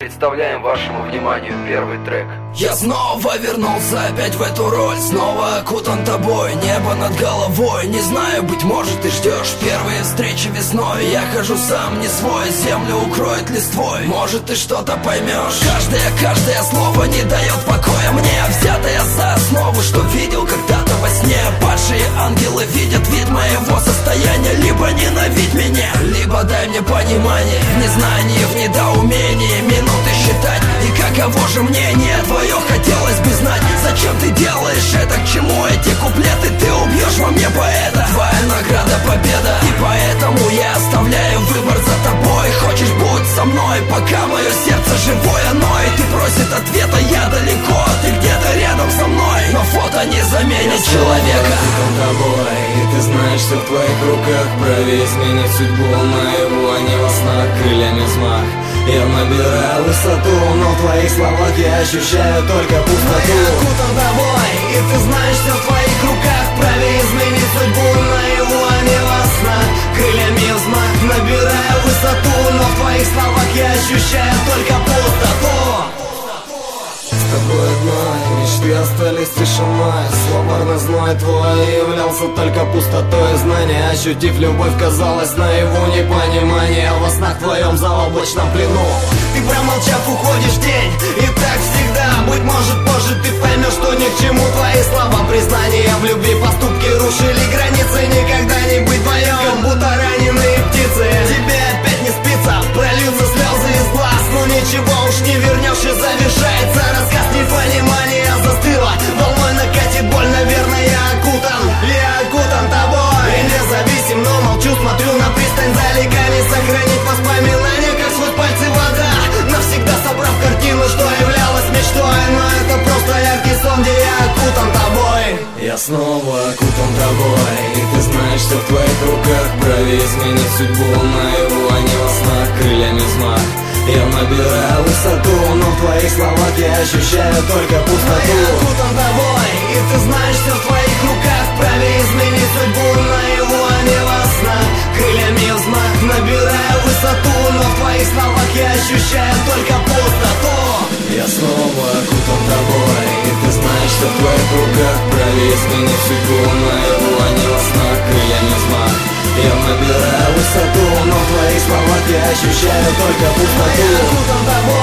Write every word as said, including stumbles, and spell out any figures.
представляем вашему вниманию первый трек. Я снова вернулся опять в эту роль, снова окутан тобой, небо над головой. Не знаю, быть может ты ждешь первые встречи весной. Я хожу сам не свой, землю укроет листвой. Может ты что-то поймешь. Каждое, каждое слово не дает покоя мне, взятое за основу, что видел когда-то во сне. Падшие ангелы видят вид моего состояния. Либо ненавидь меня, либо дай мне понимание. В незнании, в недоумении минуты считать. И каково же мнение твое хотелось бы знать. Зачем ты делаешь это, к чему эти куплеты? Ты убьешь во мне поэта, твоя награда победа. И поэтому я оставляю выбор за тобой. Хочешь, будь со мной, пока мое сердце живое ноет. Ты просит ответа, я далеко, ты где-то рядом со мной. Но фото не заменит человека. Тобой, и ты знаешь, что в твоих руках. Прави изменить судьбу наяву, а не во снах. Крыльями взмах, я набираю высоту, но в твоих словах я ощущаю только пустоту. Я окутан тобой, и ты знаешь, что в твоих руках. Прави изменить судьбу наяву, а не во снах. Крыльями взмах, набираю высоту, но в твоих словах я ощущаю только пустоту. С тобой одной мечты остались тишиной. Словарный зной твой являлся только пустотой. Знания, ощутив любовь, казалось наяву непонимание. Во снах в твоем заоблачном плену ты, промолчав, уходишь в тень. И так всегда, быть может позже ты поймешь, что ни к чему твои слова. Признания в любви, поступки рушили границы. Никогда не быть вдвоем, как будто раненые птицы. Тебе опять не спится, прольются слезы из глаз. Но ничего уж не вернешь, и завершается рассказ. Непонимание застыло, волной накатит боль, наверное, я окутан. Я окутан тобой, и независим, но молчу, смотрю на пристань далека. Не сохранить воспоминания, как сквозь пальцы вода. Навсегда собрав картину, что являлась мечтой. Но это просто яркий сон, где я окутан тобой. Я снова окутан тобой, и ты знаешь, что в твоих руках. Прави изменить судьбу наяву, а не во снах. Крыльями взмах, я набираю высоту, но в твоих словах я ощущаю только пустоту. Я окутан тобой, и ты знаешь, что в твоих руках. Прави изменить судьбу наяву, а не во снах. Крыльями взмах, набираю высоту, но в твоих словах я ощущаю только пустоту. Я снова окутан тобой, и ты знаешь, что в твоих руках. Прави изменить судьбу наяву, а не во снах. Крыльями взмах, я набираю высоту, но в твоих словах я ощущаю только пустоту. Я окутан тобой,